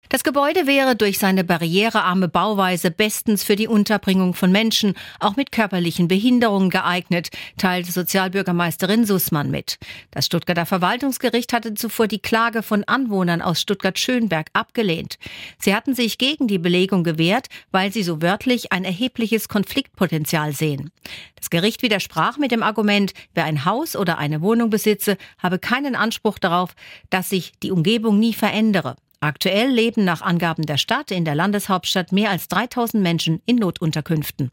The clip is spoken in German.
Das Gebäude wäre durch seine barrierearme Bauweise bestens für die Unterbringung von Menschen, auch mit körperlichen Behinderungen geeignet, teilte Sozialbürgermeisterin Sussmann mit. Das Stuttgarter Verwaltungsgericht hatte zuvor die Klage von Anwohnern aus Stuttgart-Schönberg abgelehnt. Sie hatten sich gegen die Belegung gewehrt, weil sie so wörtlich ein erhebliches Konfliktpotenzial sehen. Das Gericht widersprach mit dem Argument, wer ein Haus oder eine Wohnung besitze, habe keinen Anspruch darauf, dass sich die Umgebung nie verändere. Aktuell leben nach Angaben der Stadt in der Landeshauptstadt mehr als 3000 Menschen in Notunterkünften.